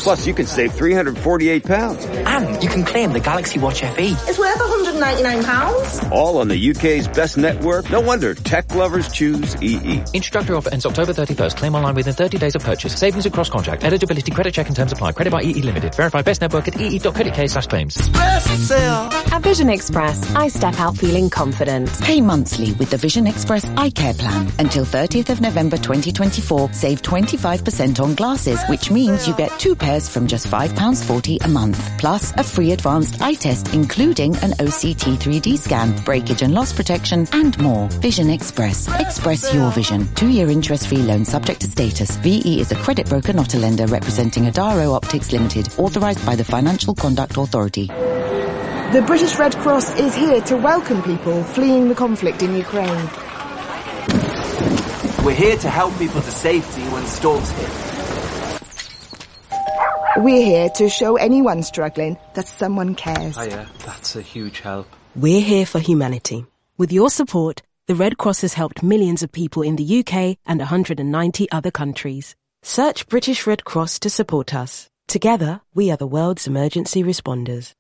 Plus, you can save £348. And you can claim the Galaxy Watch FE. It's worth £199. All on the UK's best network. No wonder tech lovers choose EE. Introductory offer ends October 31st. Claim online within 30 days of purchase. Savings across contract. Eligibility, credit check and terms apply. Credit by EE Limited. Verify best network at ee.co.uk/claims. At Vision Express, I step out feeling confident. Pay monthly with the Vision Express Eye Care Plan. Until 30th of November 2024, save 25% on glasses, which means you get 2 pairs from just £5.40 a month. Plus, a free advanced eye test, including an OCT 3D scan, breakage and loss protection, and more. Vision Express. Express your vision. 2-year interest-free loan subject to status. VE is a credit broker, not a lender, representing Adaro Optics Limited, authorised by the Financial Conduct Authority. The British Red Cross is here to welcome people fleeing the conflict in Ukraine. We're here to help people to safety when storms hit. We're here to show anyone struggling that someone cares. Hiya, that's a huge help. We're here for humanity. With your support, the Red Cross has helped millions of people in the UK and 190 other countries. Search British Red Cross to support us. Together, we are the world's emergency responders.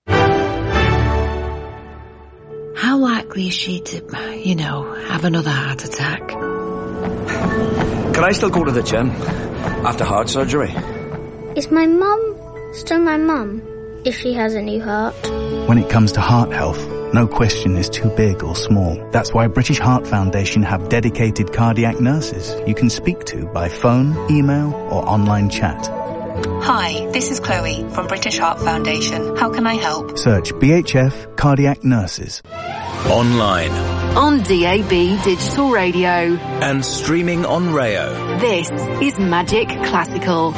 How likely is she to, have another heart attack? Can I still go to the gym after heart surgery? Is my mum still my mum if she has a new heart? When it comes to heart health, no question is too big or small. That's why British Heart Foundation have dedicated cardiac nurses you can speak to by phone, email or online chat. Hi, this is Chloe from British Heart Foundation. How can I help? Search BHF Cardiac Nurses. Online. On DAB Digital Radio. And streaming on Rayo. This is Magic Classical.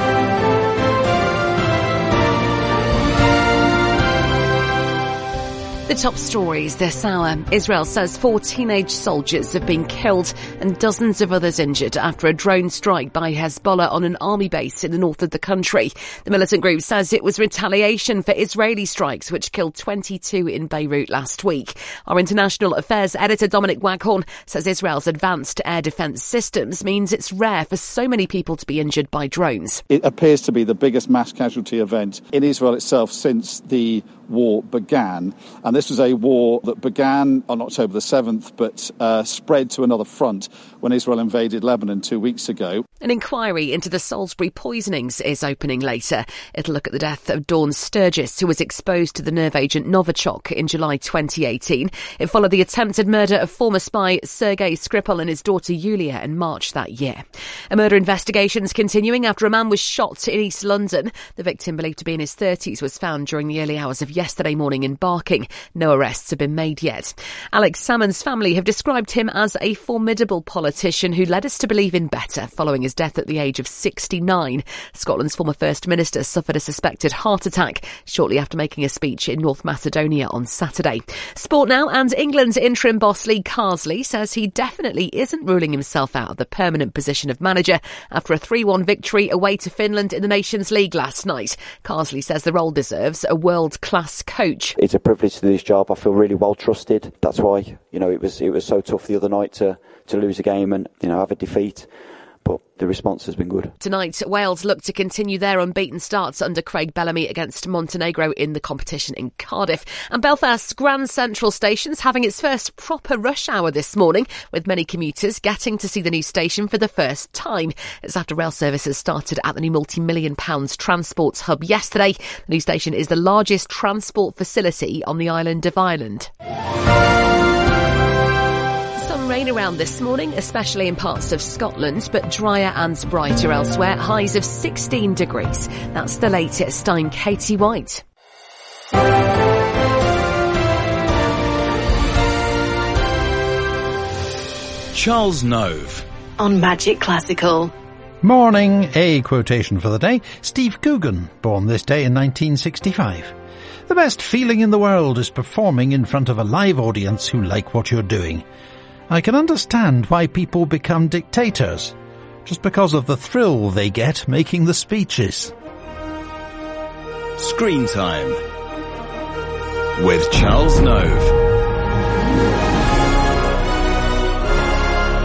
The top stories this hour. Israel says 4 teenage soldiers have been killed and dozens of others injured after a drone strike by Hezbollah on an army base in the north of the country. The militant group says it was retaliation for Israeli strikes which killed 22 in Beirut last week. Our international affairs editor Dominic Waghorn says Israel's advanced air defence systems means it's rare for so many people to be injured by drones. It appears to be the biggest mass casualty event in Israel itself since the war began. And this was a war that began on October the 7th, but spread to another front when Israel invaded Lebanon 2 weeks ago. An inquiry into the Salisbury poisonings is opening later. It'll look at the death of Dawn Sturgis, who was exposed to the nerve agent Novichok in July 2018. It followed the attempted murder of former spy Sergei Skripal and his daughter Yulia in March that year. A murder investigation is continuing after a man was shot in East London. The victim, believed to be in his 30s, was found during the early hours of yesterday morning in Barking. No arrests have been made yet. Alex Salmond's family have described him as a formidable politician who led us to believe in better following his death at the age of 69. Scotland's former First Minister suffered a suspected heart attack shortly after making a speech in North Macedonia on Saturday. Sport now, and England's interim boss Lee Carsley says he definitely isn't ruling himself out of the permanent position of manager after a 3-1 victory away to Finland in the Nations League last night. Carsley says the role deserves a world-class coach. It's a privilege to do this job. I feel really well trusted. That's why, it was so tough the other night to lose a game and, have a defeat. But the response has been good. Tonight, Wales look to continue their unbeaten starts under Craig Bellamy against Montenegro in the competition in Cardiff. And Belfast's Grand Central Station's having its first proper rush hour this morning, with many commuters getting to see the new station for the first time. It's after rail services started at the new multi-million-pounds transport hub yesterday. The new station is the largest transport facility on the island of Ireland. Rain around this morning, especially in parts of Scotland, but drier and brighter elsewhere. Highs of 16 degrees. That's the latest. I'm Katie White. Charles Nove. On Magic Classical. Morning. A quotation for the day. Steve Coogan, born this day in 1965. The best feeling in the world is performing in front of a live audience who like what you're doing. I can understand why people become dictators, just because of the thrill they get making the speeches. Screen Time with Charles Nove.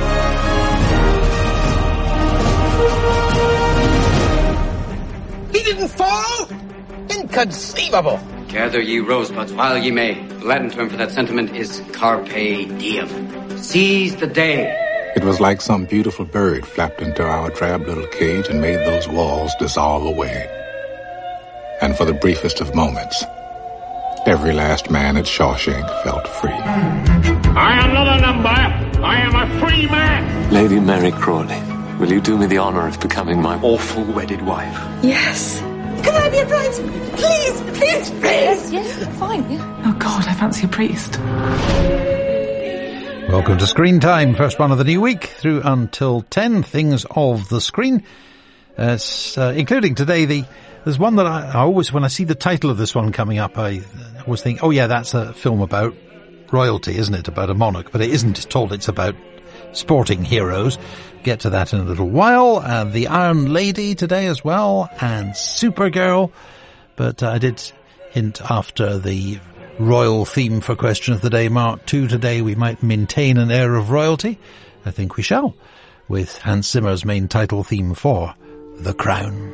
He didn't didn't fall? Inconceivable. Gather ye rosebuds while ye may. The Latin term for that sentiment is carpe diem. Seize the day. It was like some beautiful bird flapped into our drab little cage and made those walls dissolve away. And for the briefest of moments, every last man at Shawshank felt free. I am not a number. I am a free man. Lady Mary Crawley, will you do me the honor of becoming my awful wedded wife? Yes. Can I be a bridesmaid? Please, please, please. Yes, fine. Yeah. Oh, God, I fancy a priest. Welcome to Screen Time, first one of the new week, through until 10, things of the screen. Including today, there's one that I always, when I see the title of this one coming up, I always think, oh yeah, that's a film about royalty, isn't it? About a monarch, but it isn't. It's told it's about sporting heroes. Get to that in a little while. The Iron Lady today as well, and Supergirl. But I did hint after the royal theme for Question of the Day, Mark 2 today, we might maintain an air of royalty. I think we shall, with Hans Zimmer's main title theme for The Crown.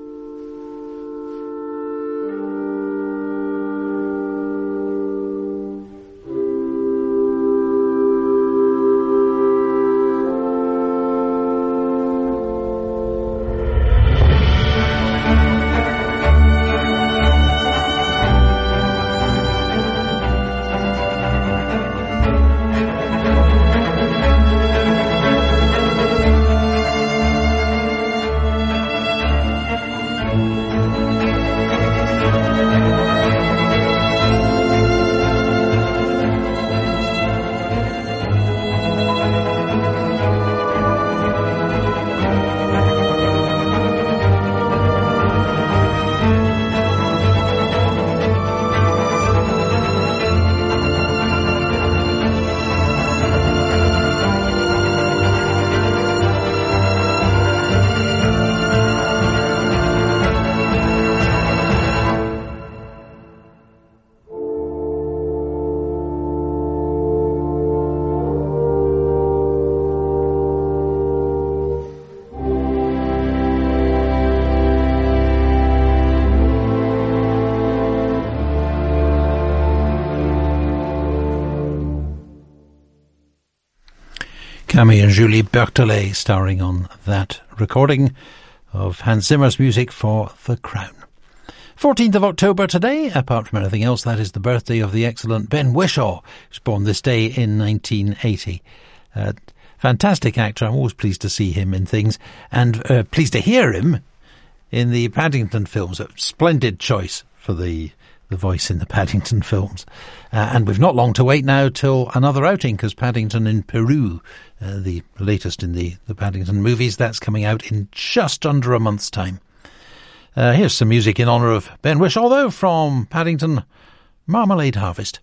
Camille and Julie Berthelet starring on that recording of Hans Zimmer's music for The Crown. 14th of October today, apart from anything else, that is the birthday of the excellent Ben Whishaw, who's born this day in 1980. Fantastic actor, I'm always pleased to see him in things, and pleased to hear him in the Paddington films. A splendid choice for the voice in the Paddington films. And we've not long to wait now till another outing, because Paddington in Peru, the latest in the Paddington movies, that's coming out in just under a month's time. Here's some music in honour of Ben Whishaw, though, from Paddington, Marmalade Harvest.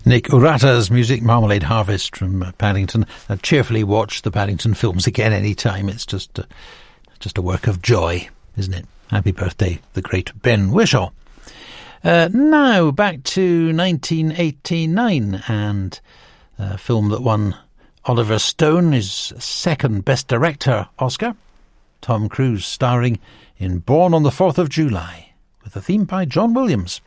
Nick Urata's music, Marmalade Harvest from Paddington. I cheerfully watch the Paddington films again any time. It's just a work of joy, isn't it? Happy birthday, the great Ben Whishaw. Now, back to 1989 and a film that won Oliver Stone his second Best Director Oscar. Tom Cruise starring in Born on the 4th of July with a theme by John Williams.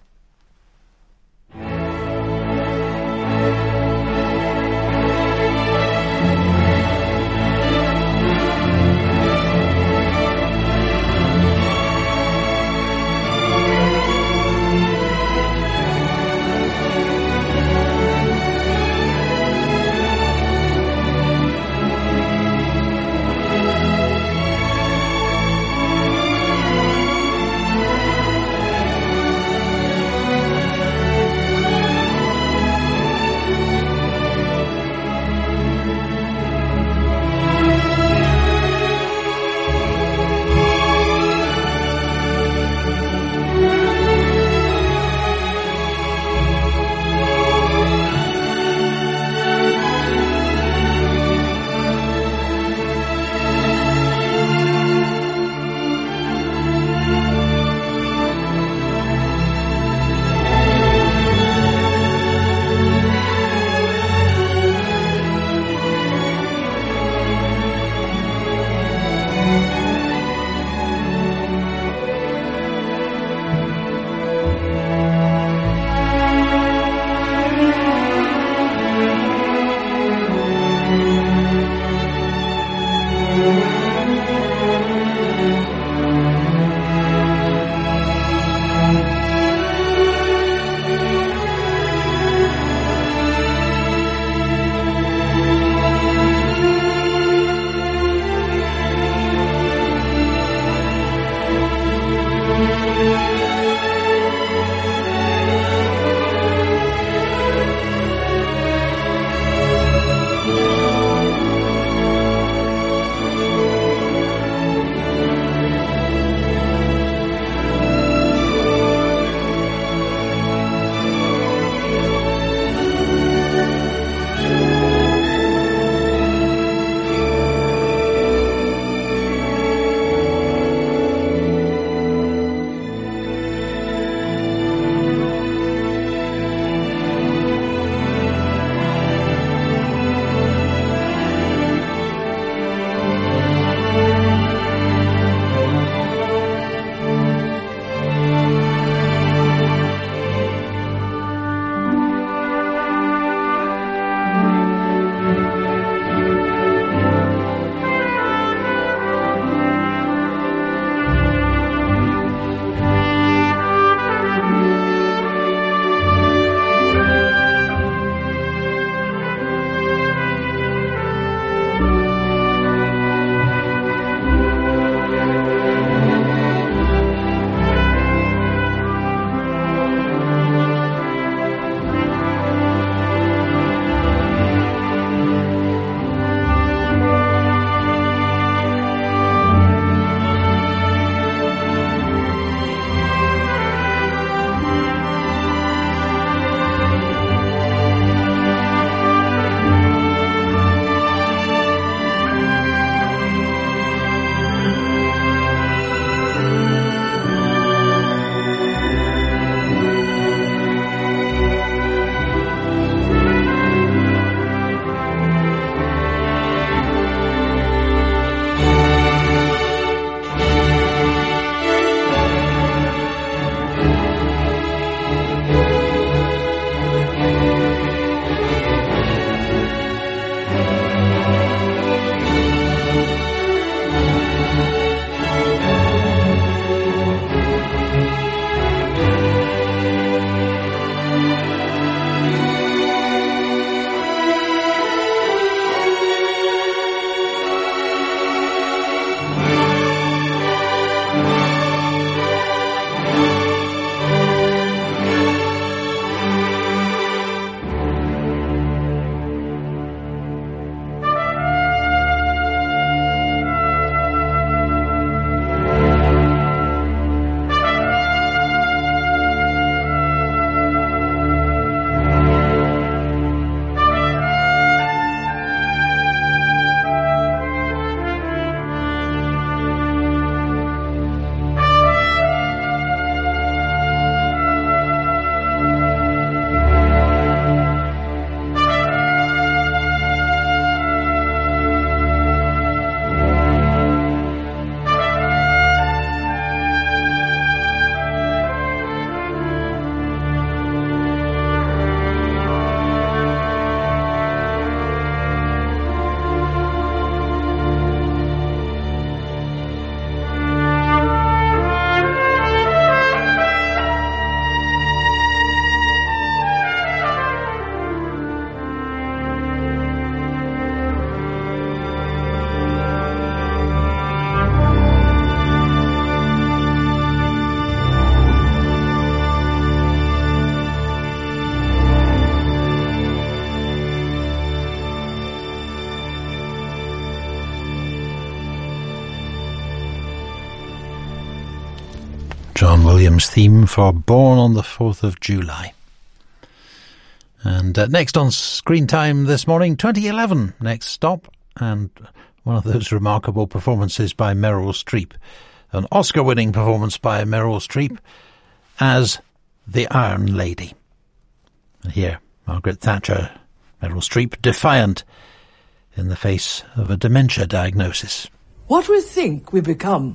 Williams theme for Born on the 4th of July. And next on Screen Time this morning, 2011, next stop, and one of those remarkable performances by Meryl Streep. An Oscar-winning performance by Meryl Streep as the Iron Lady. And here, Margaret Thatcher, Meryl Streep, defiant in the face of a dementia diagnosis. What we think we become.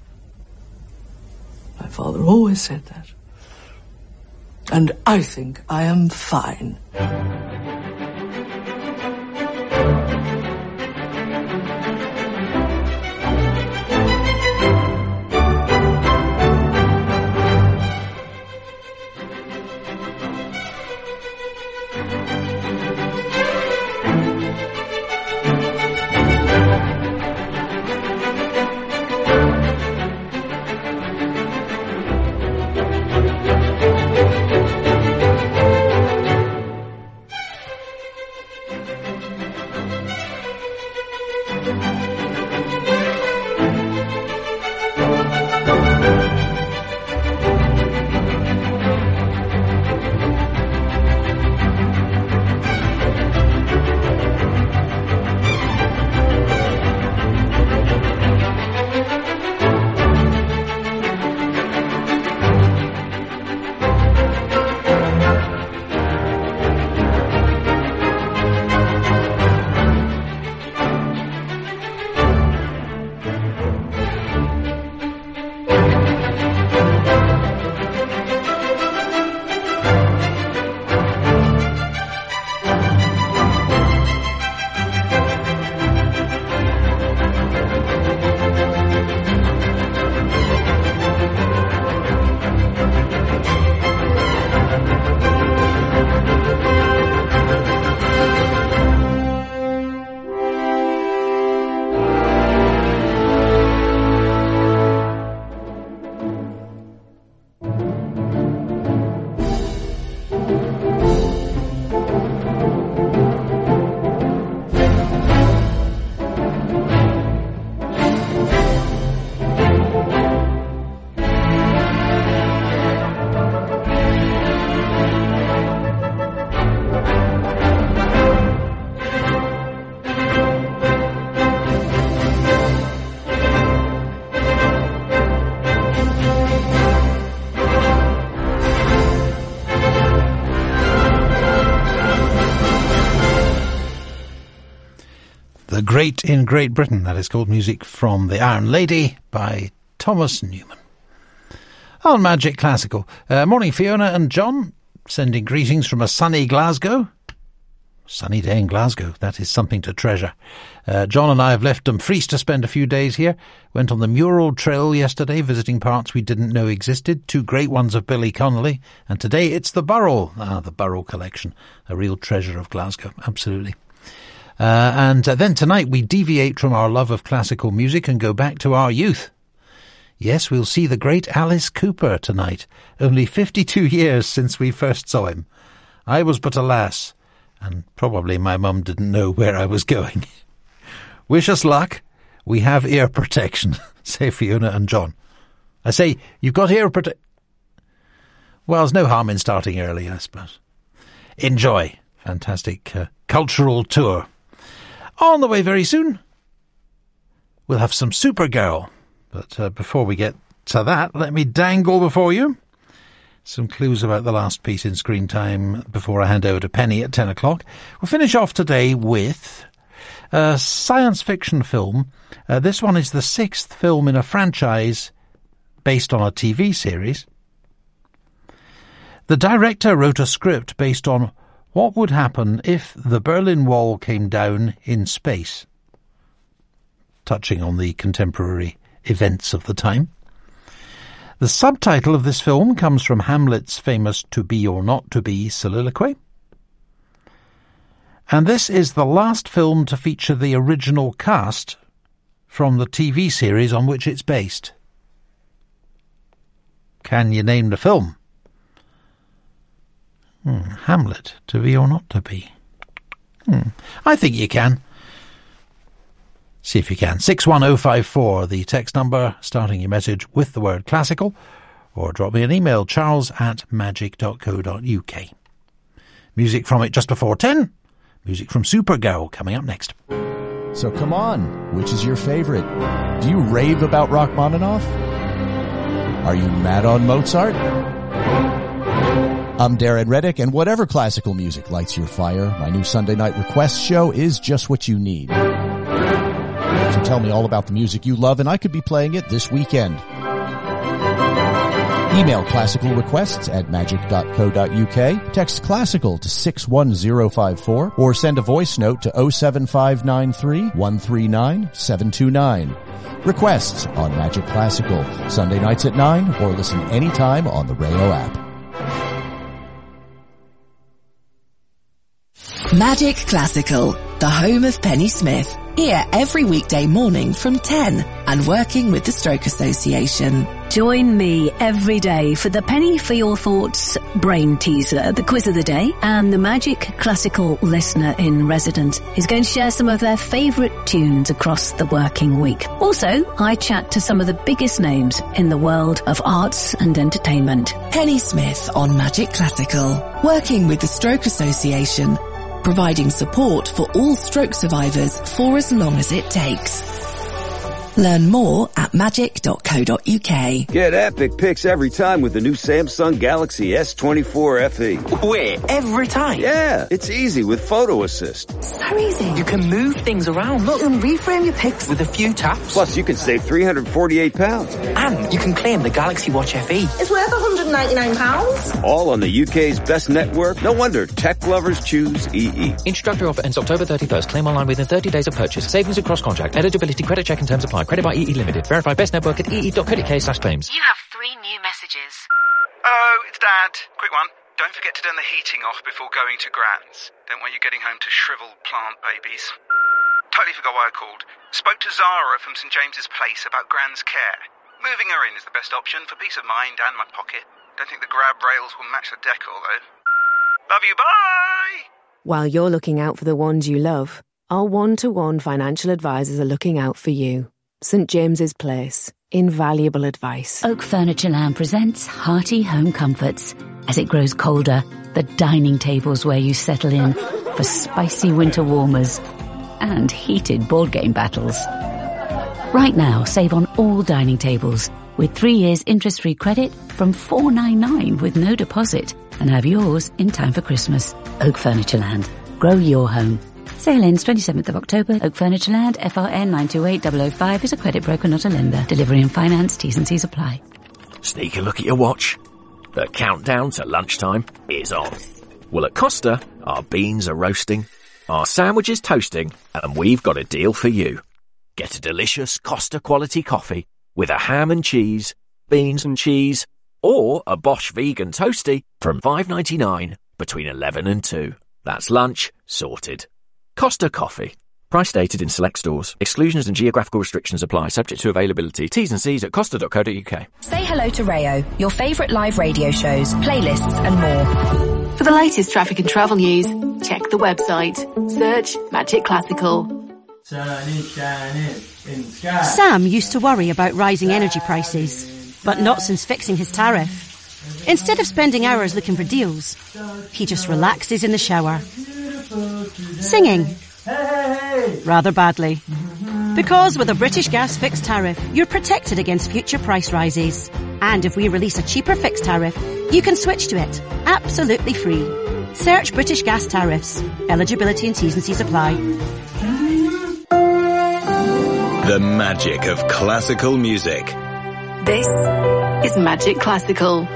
My father always said that. And I think I am fine. The Great in Great Britain, that is called Music from the Iron Lady by Thomas Newman. On Magic Classical. Morning Fiona and John, sending greetings from a sunny Glasgow. Sunny day in Glasgow, that is something to treasure. John and I have left Dumfries to spend a few days here. Went on the Mural Trail yesterday, visiting parts we didn't know existed. 2 great ones of Billy Connolly. And today it's the Burrell. The Burrell collection. A real treasure of Glasgow, absolutely. And then tonight we deviate from our love of classical music and go back to our youth. Yes, we'll see the great Alice Cooper tonight. Only 52 years since we first saw him. I was but a lass, and probably my mum didn't know where I was going. Wish us luck. We have ear protection, say Fiona and John. I say, you've got ear protection. Well, there's no harm in starting early, I suppose. Enjoy. Fantastic cultural tour. On the way very soon, we'll have some Supergirl. But before we get to that, let me dangle before you some clues about the last piece in Screen Time before I hand over to Penny at 10 o'clock. We'll finish off today with a science fiction film. This one is the 6th film in a franchise based on a TV series. The director wrote a script based on what would happen if the Berlin Wall came down in space, touching on the contemporary events of the time. The subtitle of this film comes from Hamlet's famous "To be or not to be" soliloquy. And this is the last film to feature the original cast from the TV series on which it's based. Can you name the film? Hamlet, to be or not to be? I think you can. See if you can. 61054, the text number, starting your message with the word classical, or drop me an email, charles@magic.co.uk. Music from it just before 10. Music from Supergirl coming up next. So come on, which is your favorite? Do you rave about Rachmaninoff? Are you mad on Mozart? I'm Darren Reddick, and whatever classical music lights your fire, my new Sunday night request show is just what you need. So tell me all about the music you love, and I could be playing it this weekend. Email classical requests at magic.co.uk, text classical to 61054, or send a voice note to 07593 139 729. Requests on Magic Classical, Sunday nights at 9, or listen anytime on the Rayo app. Magic Classical, the home of Penny Smith. Here every weekday morning from 10 and working with the Stroke Association. Join me every day for the Penny for Your Thoughts Brain Teaser, the quiz of the day, and the Magic Classical listener in residence is going to share some of their favourite tunes across the working week. Also, I chat to some of the biggest names in the world of arts and entertainment. Penny Smith on Magic Classical, working with the Stroke Association, providing support for all stroke survivors for as long as it takes. Learn more at magic.co.uk. Get epic pics every time with the new Samsung Galaxy S24 FE. Wait, every time? Yeah, it's easy with Photo Assist. So easy. You can move things around. Look, and reframe your pics with a few taps. Plus, you can save £348. And you can claim the Galaxy Watch FE. It's worth £199. All on the UK's best network. No wonder tech lovers choose EE. Introductory offer ends October 31st. Claim online within 30 days of purchase. Savings across contract. Eligibility, credit check and terms apply. Credit by EE Limited. Verify best network at ee.co.uk/claims. You have 3 new messages. Oh, it's Dad. Quick one. Don't forget to turn the heating off before going to Gran's. Don't want you getting home to shriveled plant babies. Totally forgot why I called. Spoke to Zara from St James's Place about Gran's care. Moving her in is the best option for peace of mind and my pocket. Don't think the grab rails will match the decor, though. Love you, bye! While you're looking out for the ones you love, our one-to-one financial advisors are looking out for you. St James's Place. Invaluable advice. Oak Furnitureland presents hearty home comforts. As it grows colder, the dining table's where you settle in for spicy winter warmers and heated board game battles. Right now, save on all dining tables with 3 years interest-free credit from $499 with no deposit, and have yours in time for Christmas. Oak Furnitureland. Grow your home. Sale ends 27th of October. Oak Furnitureland, FRN 928005 is a credit broker, not a lender. Delivery and finance, T's and C's apply. Sneak a look at your watch. The countdown to lunchtime is on. Well, at Costa, our beans are roasting, our sandwich is toasting, and we've got a deal for you. Get a delicious Costa quality coffee with a ham and cheese, beans and cheese, or a Bosch vegan toasty from $5.99 between 11 and 2. That's lunch sorted. Costa Coffee. Price stated in select stores. Exclusions and geographical restrictions apply, subject to availability. T's and C's at costa.co.uk. Say hello to Rayo, your favourite live radio shows, playlists and more. For the latest traffic and travel news, check the website. Search Magic Classical. Sam used to worry about rising energy prices, but not since fixing his tariff. Instead of spending hours looking for deals, he just relaxes in the shower, singing rather badly. Because with a British Gas fixed tariff, you're protected against future price rises. And if we release a cheaper fixed tariff, you can switch to it, absolutely free. Search British Gas tariffs. Eligibility and T's and C's apply. The magic of classical music. This is Magic Classical.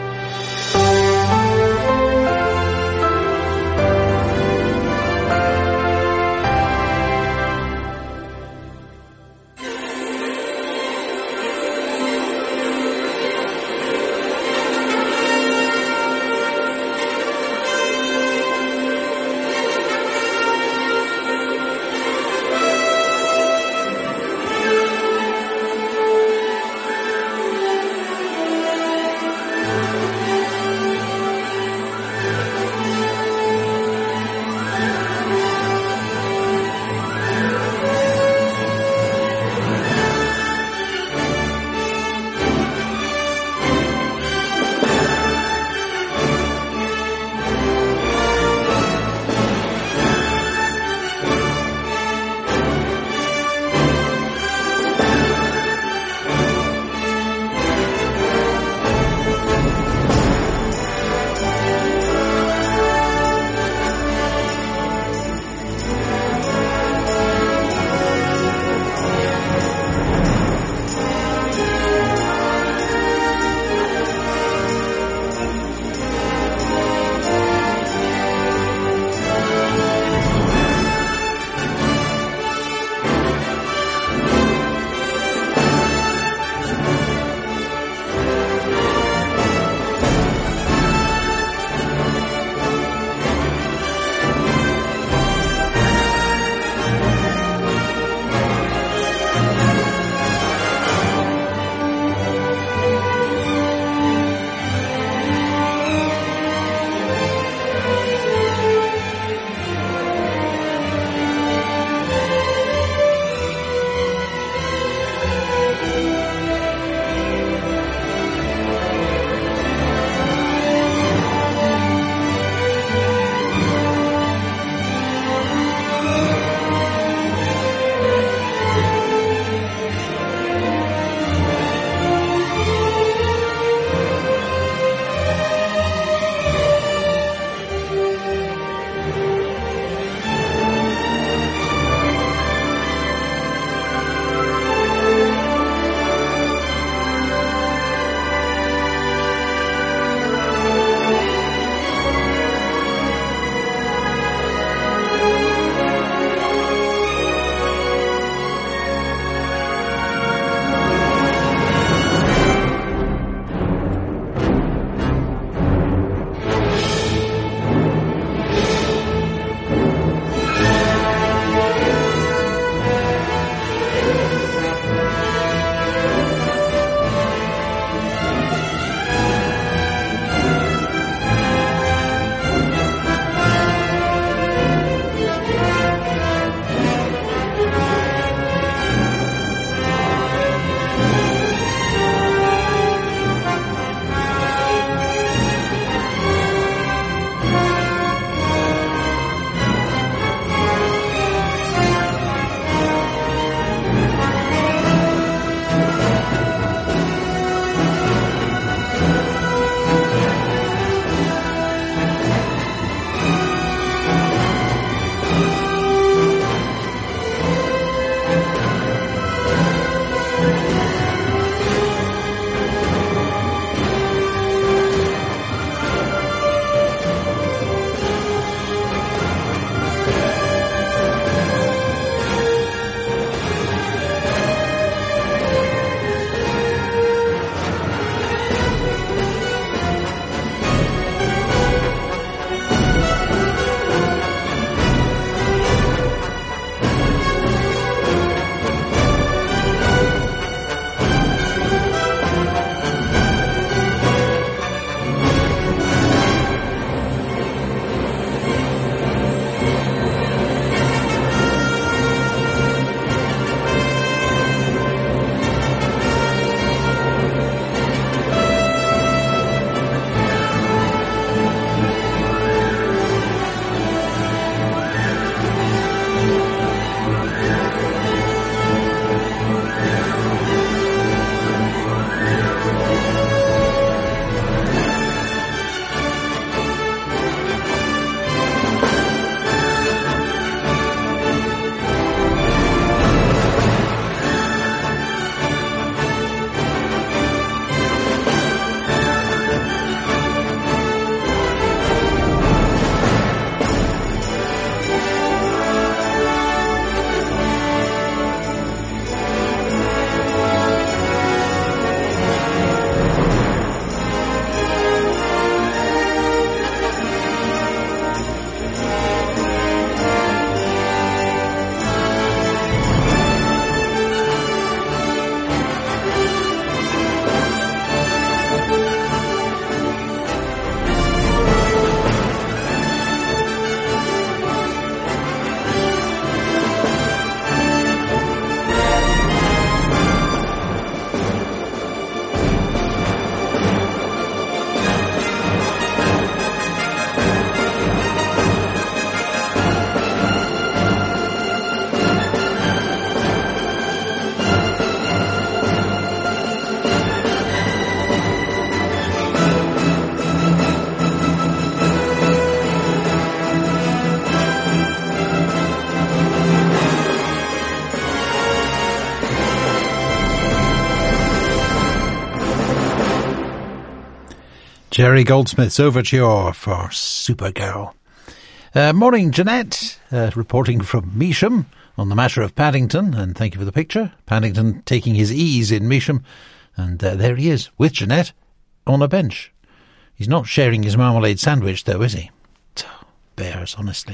Jerry Goldsmith's overture for Supergirl. Morning, Jeanette, reporting from Measham on the matter of Paddington, and thank you for the picture. Paddington taking his ease in Measham, and there he is, with Jeanette, on a bench. He's not sharing his marmalade sandwich, though, is he? Bears, honestly.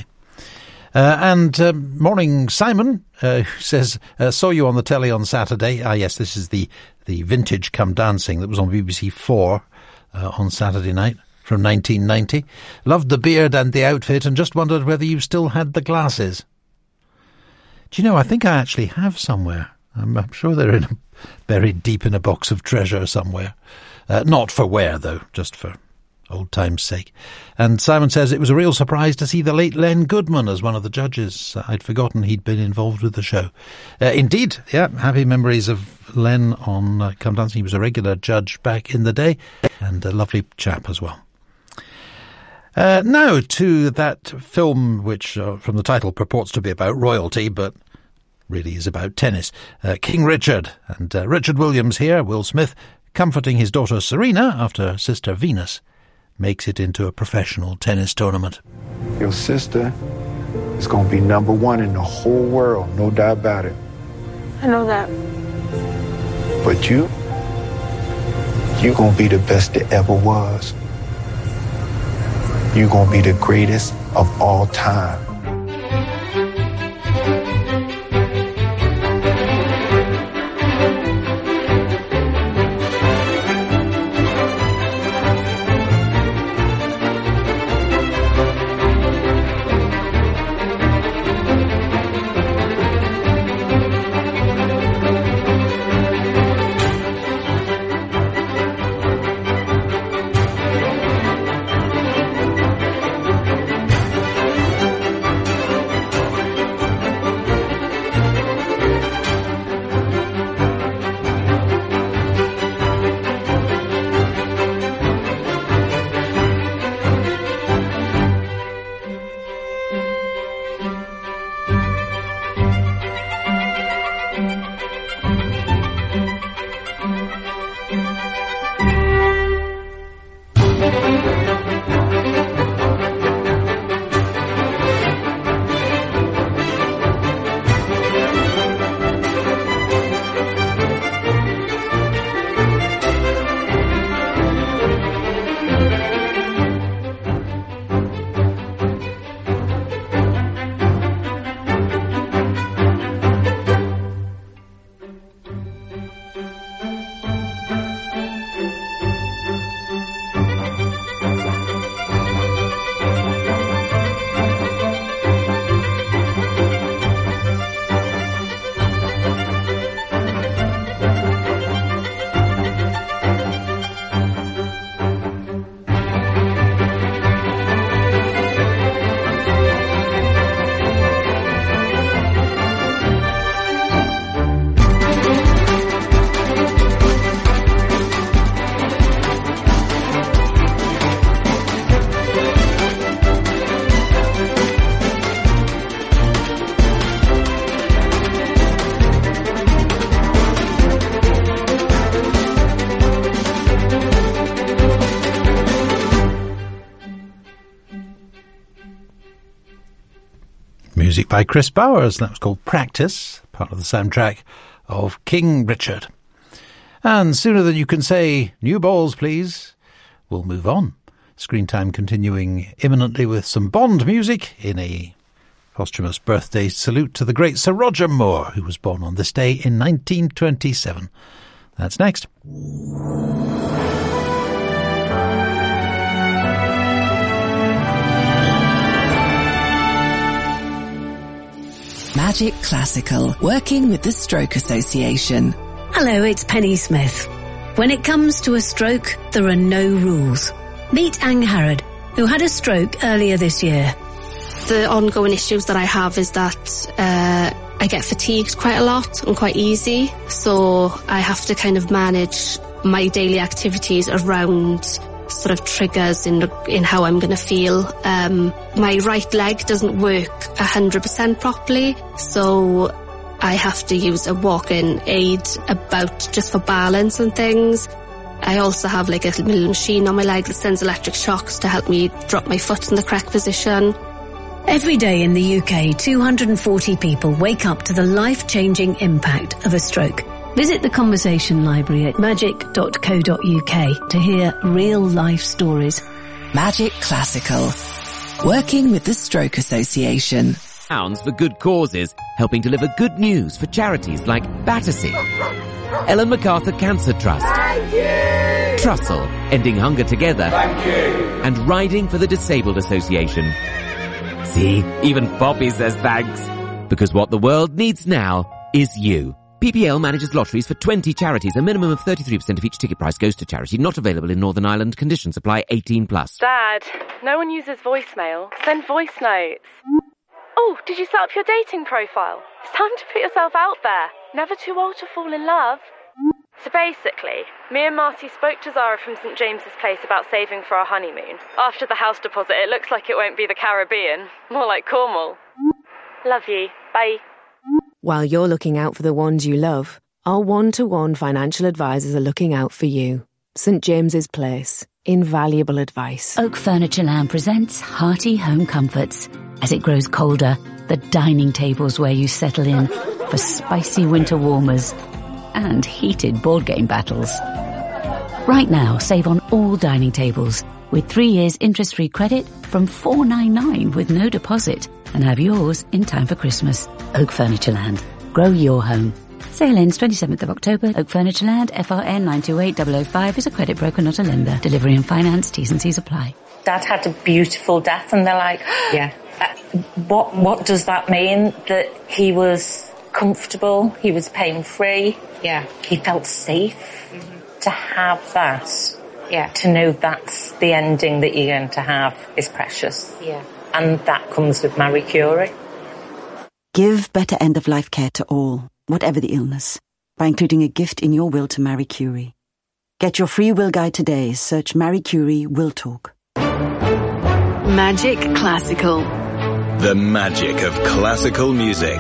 Morning, Simon, who says, saw you on the telly on Saturday. Ah, yes, this is the Vintage Come Dancing that was on BBC 4 on Saturday night from 1990. Loved the beard and the outfit and just wondered whether you still had the glasses. Do you know, I think I actually have somewhere. I'm sure they're buried deep in a box of treasure somewhere. Not for wear, though, just for old time's sake. And Simon says it was a real surprise to see the late Len Goodman as one of the judges. I'd forgotten he'd been involved with the show. Indeed, yeah, happy memories of Len on Come Dancing. He was a regular judge back in the day, and a lovely chap as well. Now to that film which, from the title, purports to be about royalty, but really is about tennis. King Richard, and Richard Williams here, Will Smith, comforting his daughter Serena after sister Venus makes it into a professional tennis tournament. Your sister is going to be number one in the whole world, no doubt about it. I know that. But you're going to be the best that ever was. You're going to be the greatest of all time. Music by Chris Bowers. That was called Practice, part of the soundtrack of King Richard. And sooner than you can say, new balls, please, we'll move on. Screen time continuing imminently with some Bond music in a posthumous birthday salute to the great Sir Roger Moore, who was born on this day in 1927. That's next. Magic Classical, working with the Stroke Association. Hello, it's Penny Smith. When it comes to a stroke, there are no rules. Meet Ang Harrod, who had a stroke earlier this year. The ongoing issues that I have is that I get fatigued quite a lot and quite easy, so I have to kind of manage my daily activities around sort of triggers in how I'm going to feel. My right leg doesn't work 100% properly, so I have to use a walking aid about just for balance and things. I also have like a little machine on my leg that sends electric shocks to help me drop my foot in the correct position. Every day in the UK, 240 people wake up to the life-changing impact of a stroke. Visit the Conversation Library at magic.co.uk to hear real-life stories. Magic Classical. Working with the Stroke Association. Pounds for good causes, helping deliver good news for charities like Battersea, Ellen MacArthur Cancer Trust, Trussell, Ending Hunger Together, and Riding for the Disabled Association. See, even Poppy says thanks. Because what the world needs now is you. PPL manages lotteries for 20 charities. A minimum of 33% of each ticket price goes to charity. Not available in Northern Ireland. Conditions apply. 18+. Dad, no one uses voicemail. Send voice notes. Oh, did you set up your dating profile? It's time to put yourself out there. Never too old to fall in love. So basically, me and Marty spoke to Zara from St James's Place about saving for our honeymoon. After the house deposit, it looks like it won't be the Caribbean. More like Cornwall. Love you. Bye. While you're looking out for the ones you love, our one-to-one financial advisors are looking out for you. St James's Place. Invaluable advice. Oak Furnitureland presents Hearty Home Comforts. As it grows colder, the dining tables where you settle in for spicy winter warmers and heated board game battles. Right now, save on all dining tables with 3 years interest-free credit from $4.99 with no deposit, and have yours in time for Christmas. Oak Furnitureland. Grow your home. Sale ends 27th of October. Oak Furnitureland, FRN 928005 is a credit broker, not a lender. Delivery and finance, T's and C's apply. Dad had a beautiful death, and they're like, yeah. What does that mean? That he was comfortable, he was pain-free. Yeah. He felt safe. To have that, to know that's the ending that you're going to have is precious. Yeah. And that comes with Marie Curie. Give better end-of-life care to all, whatever the illness, by including a gift in your will to Marie Curie. Get your free will guide today. Search Marie Curie Will Talk. Magic Classical. The magic of classical music.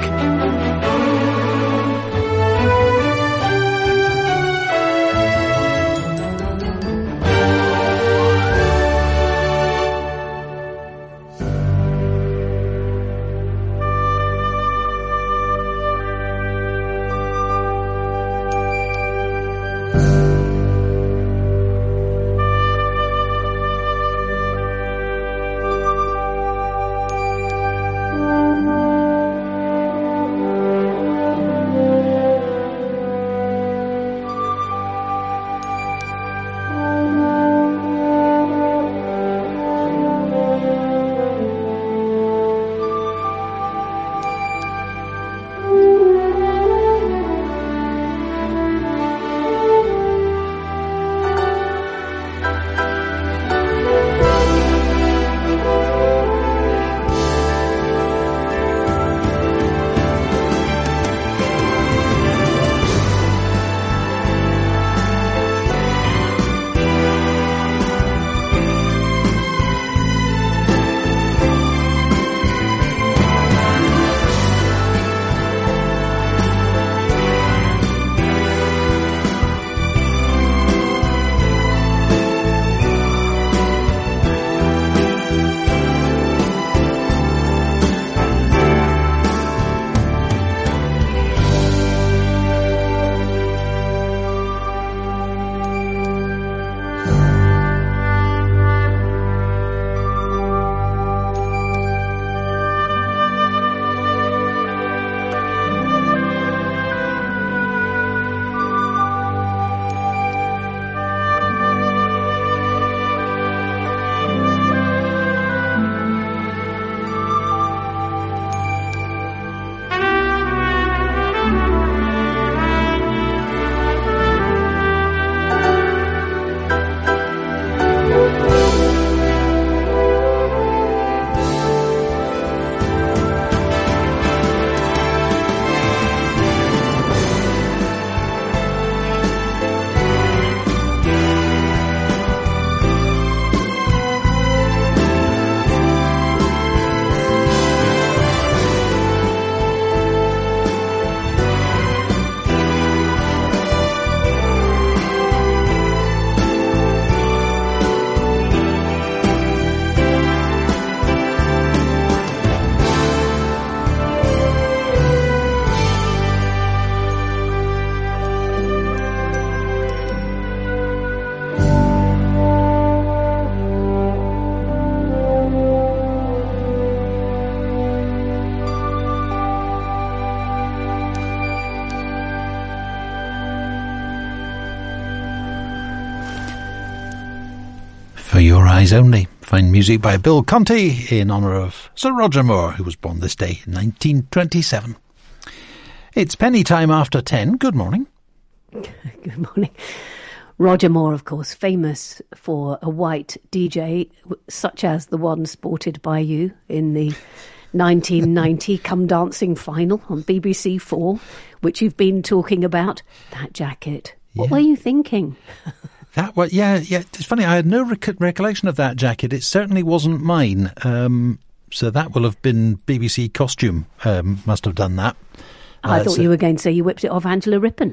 For Your Eyes Only. Fine music by Bill Conti in honour of Sir Roger Moore, who was born this day in 1927. It's penny time after 10. Good morning. Good morning. Roger Moore, of course, famous for a white DJ, such as the one sported by you in the 1990 Come Dancing final on BBC 4, which you've been talking about. That jacket. What were you thinking? Yeah. It's funny. I had no recollection of that jacket. It certainly wasn't mine. So that will have been BBC Costume. Must have done that. I thought you were going to say you whipped it off Angela Rippon.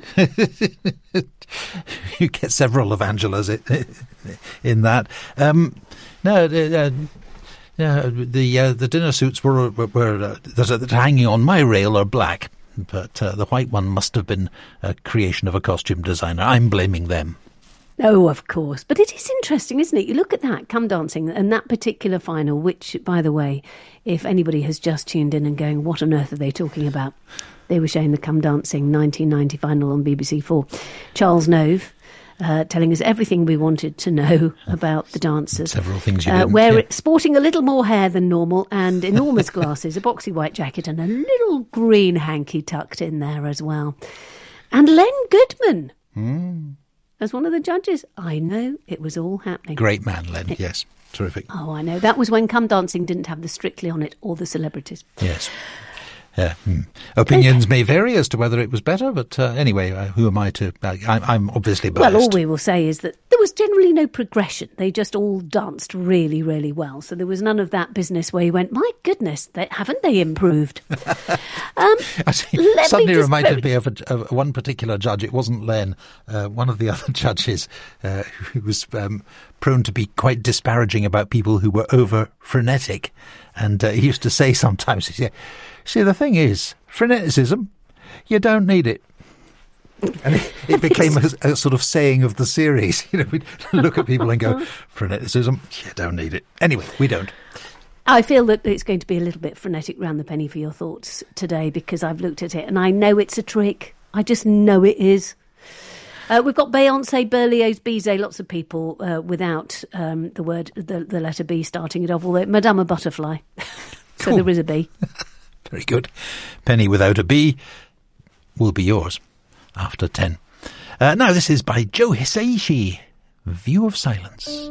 You get several of Angela's in that. The dinner suits were that are hanging on my rail are black, but the white one must have been a creation of a costume designer. I'm blaming them. Oh, of course. But it is interesting, isn't it? You look at that, Come Dancing, and that particular final, which, by the way, if anybody has just tuned in and going, what on earth are they talking about? They were showing the Come Dancing 1990 final on BBC 4. Charles Nove telling us everything we wanted to know about the dancers. Several things you didn't. Sporting a little more hair than normal and enormous glasses, a boxy white jacket and a little green hanky tucked in there as well. And Len Goodman. As one of the judges. I know, it was all happening. Great man, Len, yes. Terrific. Oh, I know. That was when Come Dancing didn't have the Strictly on it or the celebrities. Yes. Opinions may vary as to whether it was better, but anyway, who am I to... I'm obviously biased. Well, all we will say is that there was generally no progression. They just all danced really, really well. So there was none of that business where you went, my goodness, haven't they improved? Suddenly reminded me of one particular judge. It wasn't Len, one of the other judges who was prone to be quite disparaging about people who were over frenetic. And he used to say sometimes, he said, see, the thing is, freneticism, you don't need it. And it became a sort of saying of the series. You know, we'd look at people and go, freneticism, you don't need it. Anyway, we don't. I feel that it's going to be a little bit frenetic round the penny for your thoughts today because I've looked at it and I know it's a trick. I just know it is. We've got Beyonce, Berlioz, Bizet, lots of people without the letter B starting it off, although Madame a Butterfly. So cool. There is a B. Very good. Penny without a B will be yours after 10. Now this is by Joe Hisaishi, View of Silence.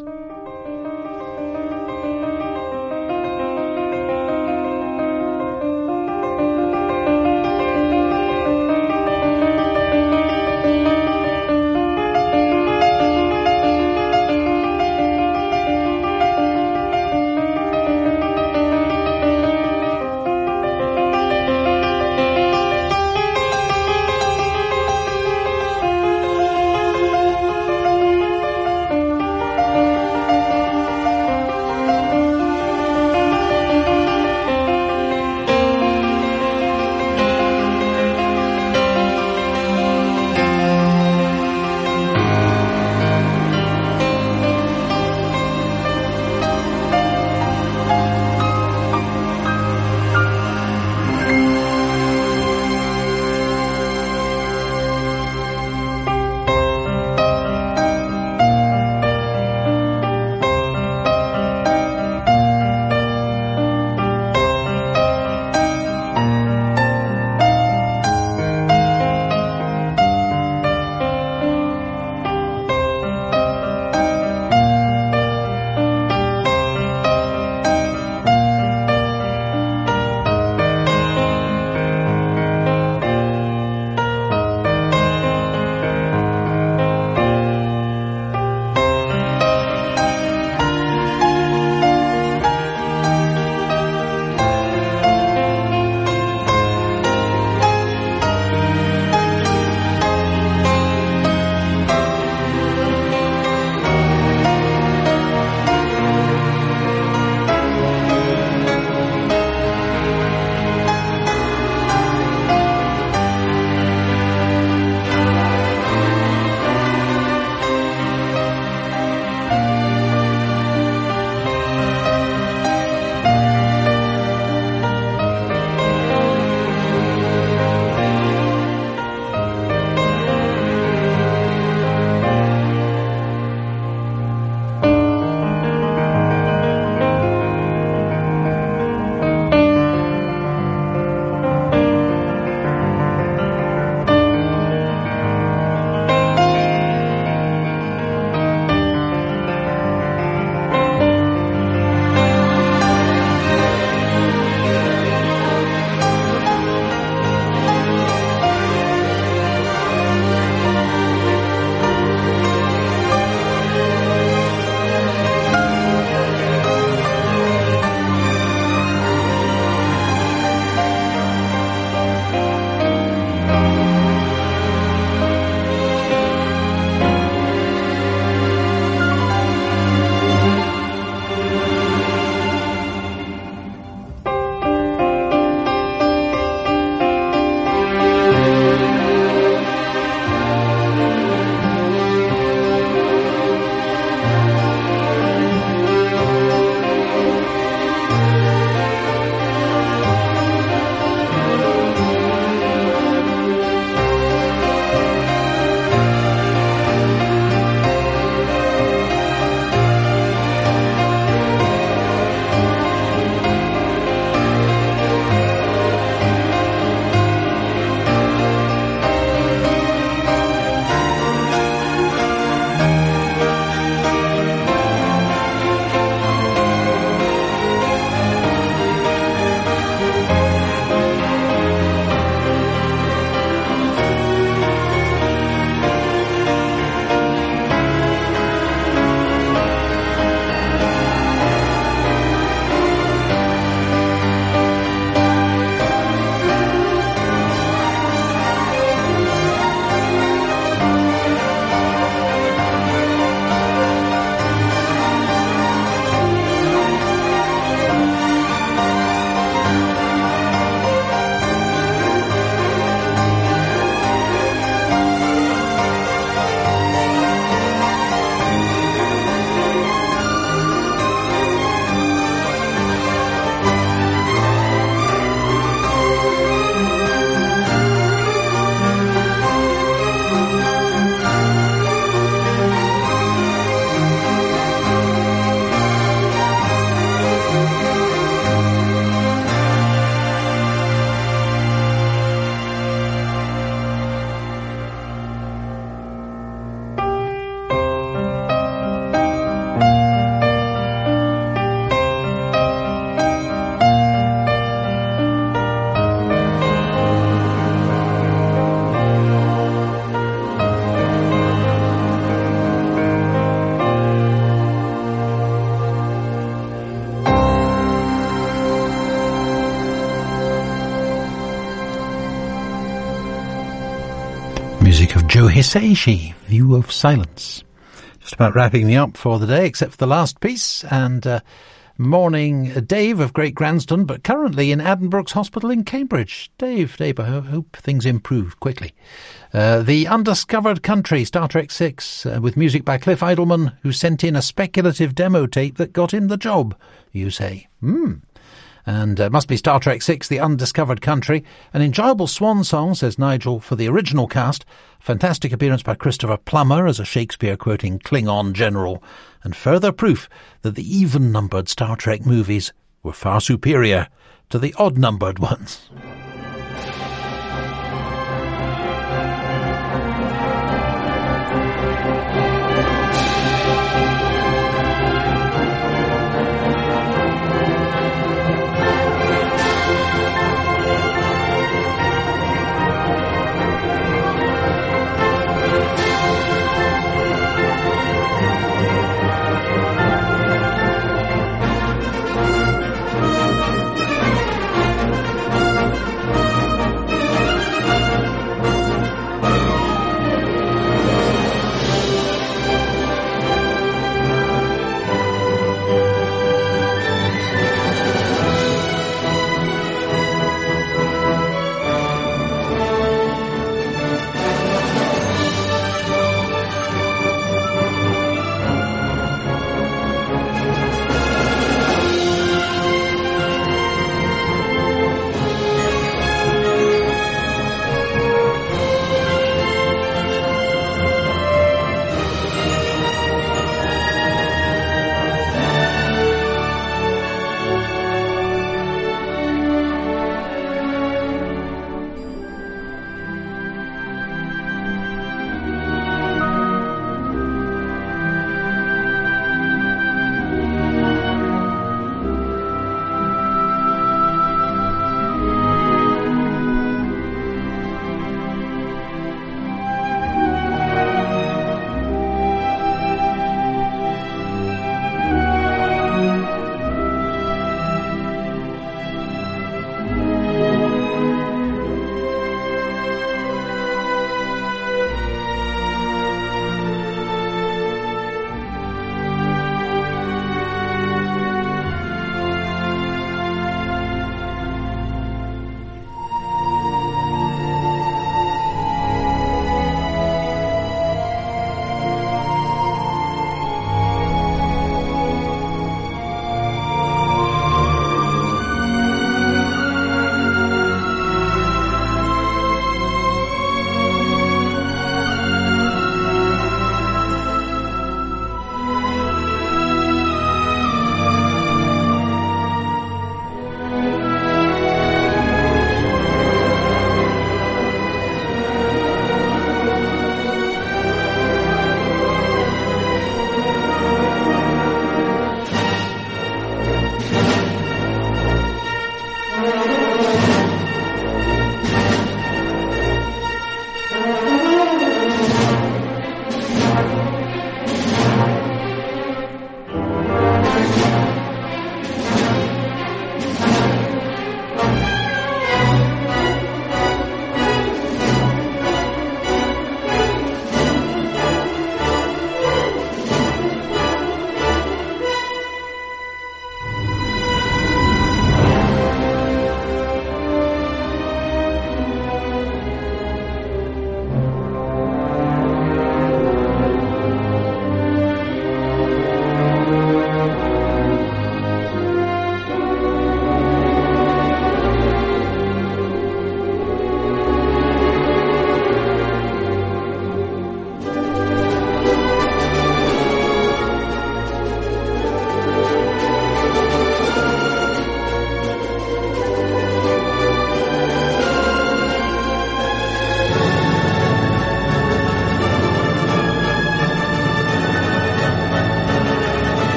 music of Joe Hisaishi, View of Silence. Just about wrapping me up for the day, except for the last piece, and morning Dave of Great Granston, but currently in Addenbrooke's Hospital in Cambridge. Dave, I hope things improve quickly. The Undiscovered Country, Star Trek VI, with music by Cliff Idleman, who sent in a speculative demo tape that got him the job, you say. And must be Star Trek VI, The Undiscovered Country. An enjoyable swan song, says Nigel, for the original cast. Fantastic appearance by Christopher Plummer as a Shakespeare-quoting Klingon general. And further proof that the even-numbered Star Trek movies were far superior to the odd-numbered ones.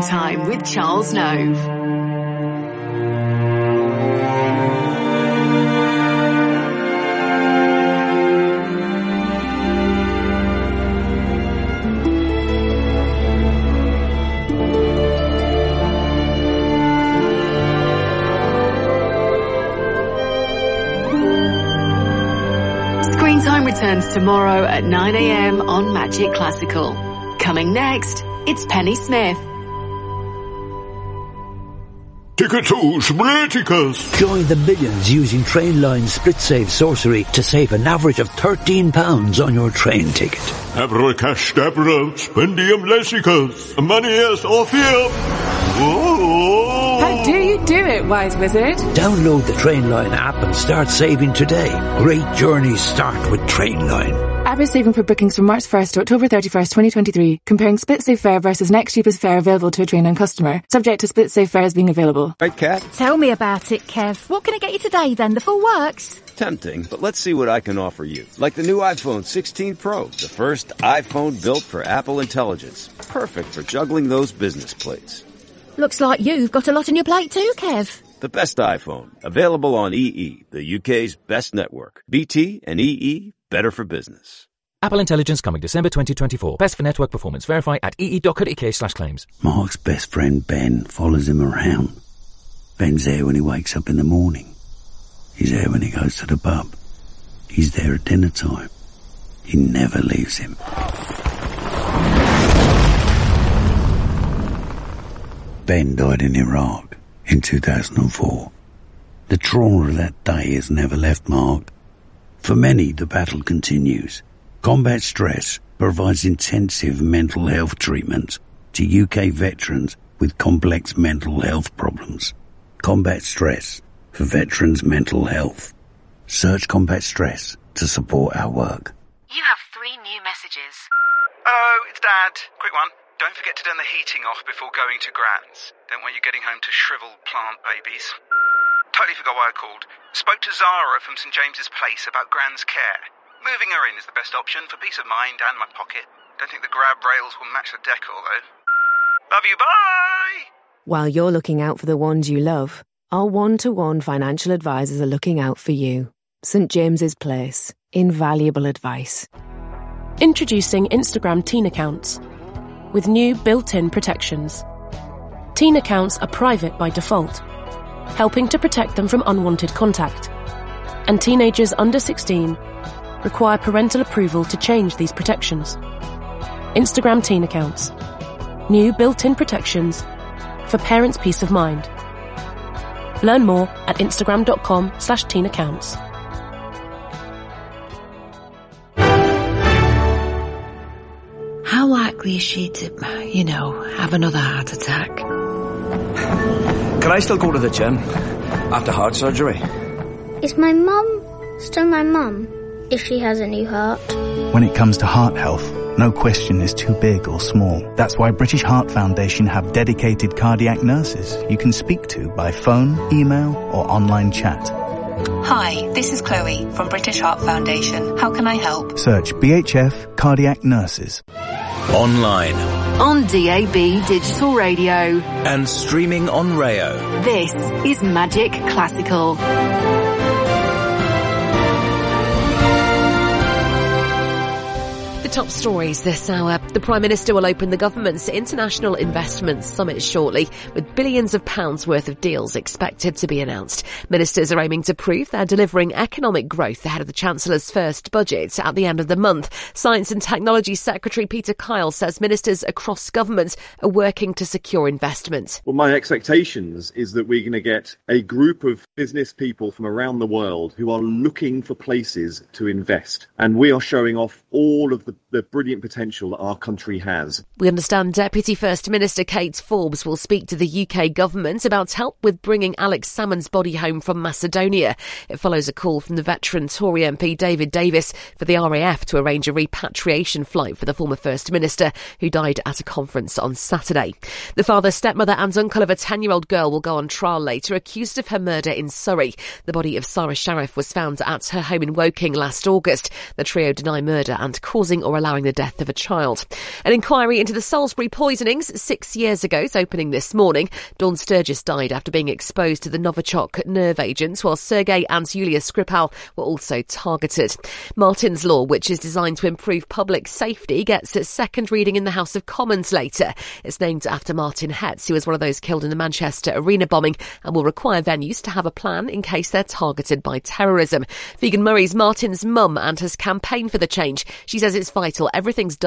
Time with Charles Nove. Screen Time returns tomorrow at 9 a.m. on Magic Classical. Coming next, it's Penny Smith. Ticketus Spliticus! Join the millions using Trainline Split Save Sorcery to save an average of £13 on your train ticket. Abracadabra, Spendium Lessicus, Manias Orpheum! Whoa! How do you do it, Wise Wizard? Download the Trainline app and start saving today. Great journeys start with Trainline. Average saving for bookings from March 1st to October 31st, 2023. Comparing Split Save fare versus next cheapest fare available to a Trainline customer. Subject to Split Save fares being available. Right, Kat? Tell me about it, Kev. What can I get you today then? The full works? Tempting, but let's see what I can offer you. Like the new iPhone 16 Pro, the first iPhone built for Apple Intelligence. Perfect for juggling those business plates. Looks like you've got a lot on your plate too, Kev. The best iPhone, available on EE, the UK's best network. BT and EE, better for business. Apple Intelligence coming December 2024. Best for network performance. Verify at ee.co.uk/claims. Mark's best friend Ben follows him around. Ben's there when he wakes up in the morning. He's there when he goes to the pub. He's there at dinner time. He never leaves him. Ben died in Iraq in 2004. The trauma of that day has never left Mark. For many, the battle continues. Combat Stress provides intensive mental health treatment to UK veterans with complex mental health problems. Combat Stress for veterans' mental health. Search Combat Stress to support our work. You have 3 new messages. Hello, it's Dad. Quick one. Don't forget to turn the heating off before going to Gran's. Don't want you getting home to shriveled plant babies. Totally forgot why I called. Spoke to Zara from St James's Place about Gran's care. Moving her in is the best option for peace of mind and my pocket. Don't think the grab rails will match the decor, though. Love you, bye! While you're looking out for the ones you love, our one-to-one financial advisors are looking out for you. St James's Place. Invaluable advice. Introducing Instagram teen accounts. With new built-in protections. Teen accounts are private by default, helping to protect them from unwanted contact. And teenagers under 16 require parental approval to change these protections. Instagram teen accounts. New built-in protections for parents' peace of mind. Learn more at instagram.com/teen accounts. How likely is she to, have another heart attack? Can I still go to the gym after heart surgery? Is my mum still my mum if she has a new heart? When it comes to heart health, no question is too big or small. That's why British Heart Foundation have dedicated cardiac nurses you can speak to by phone, email or online chat. Hi, this is Chloe from British Heart Foundation. How can I help? Search BHF Cardiac Nurses. Online. On DAB Digital Radio. And streaming on Rayo. This is Magic Classical. Top stories this hour. The Prime Minister will open the government's International Investment Summit shortly, with billions of pounds worth of deals expected to be announced. Ministers are aiming to prove they're delivering economic growth ahead of the Chancellor's first budget at the end of the month. Science and Technology Secretary Peter Kyle says ministers across government are working to secure investment. Well, my expectations is that we're going to get a group of business people from around the world who are looking for places to invest. And we are showing off all of the brilliant potential that our country has. We understand Deputy First Minister Kate Forbes will speak to the UK government about help with bringing Alex Salmond's body home from Macedonia. It follows a call from the veteran Tory MP David Davis for the RAF to arrange a repatriation flight for the former First Minister, who died at a conference on Saturday. The father, stepmother and uncle of a 10-year-old girl will go on trial later, accused of her murder in Surrey. The body of Sarah Sharif was found at her home in Woking last August. The trio deny murder and causing or allowing the death of a child. An inquiry into the Salisbury poisonings 6 years ago is opening this morning. Dawn Sturgis died after being exposed to the Novichok nerve agents, while Sergei and Yulia Skripal were also targeted. Martin's Law, which is designed to improve public safety, gets its second reading in the House of Commons later. It's named after Martin Hetz, who was one of those killed in the Manchester arena bombing, and will require venues to have a plan in case they're targeted by terrorism. Vegan Murray's Martin's mum and has campaigned for the change. She says it's vital everything's done